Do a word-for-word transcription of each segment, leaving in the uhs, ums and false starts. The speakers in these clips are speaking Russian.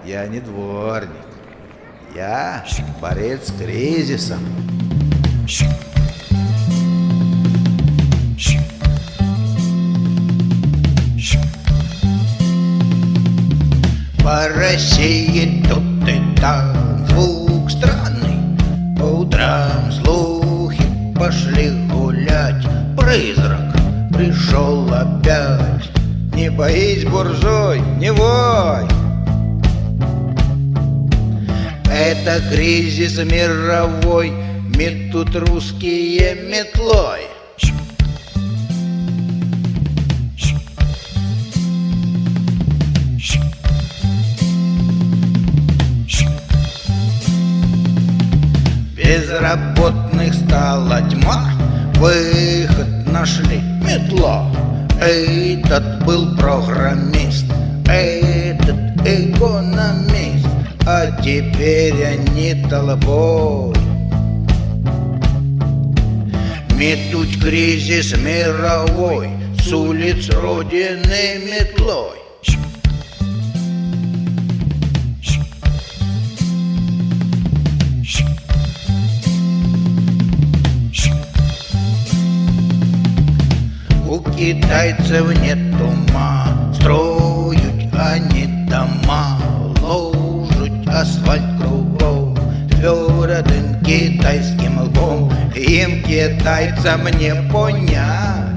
я не дворник. Я борец с кризисом. По России тут и там звук странный. По утрам слухи пошли гулять. Призрак пришел опять. Не боись, буржуй, не вой. Это кризис мировой, метут русские метлой. Безработных стала тьма, выход нашли метло. Этот был программист, этот экономист, а теперь они толпой метут кризис мировой, с улиц Родины метлой. У китайцев нет ума, строят они дома, ложат асфальт кругом твердым китайским лбом. Им, китайцам, не понять.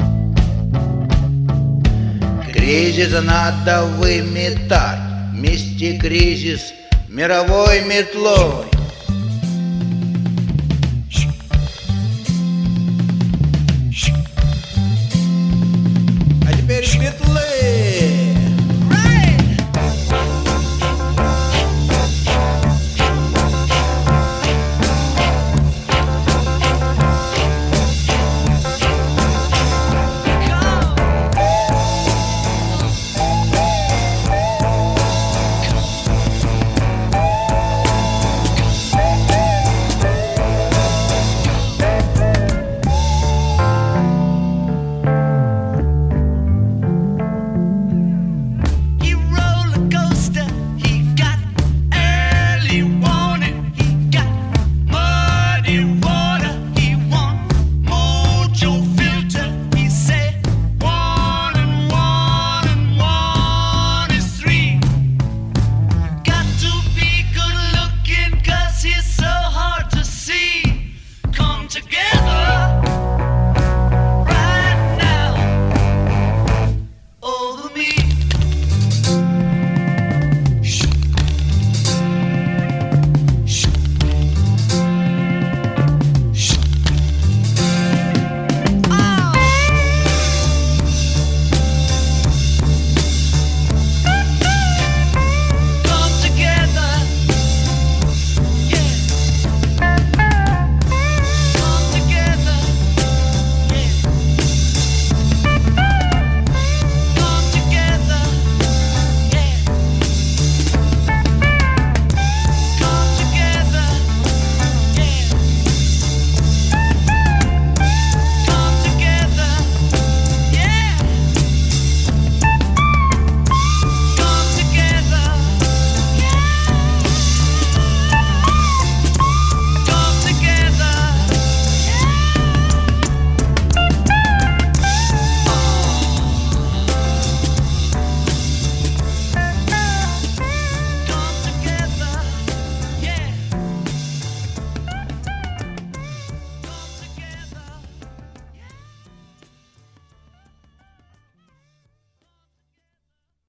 Кризис надо выметать, вместе кризис мировой метлой.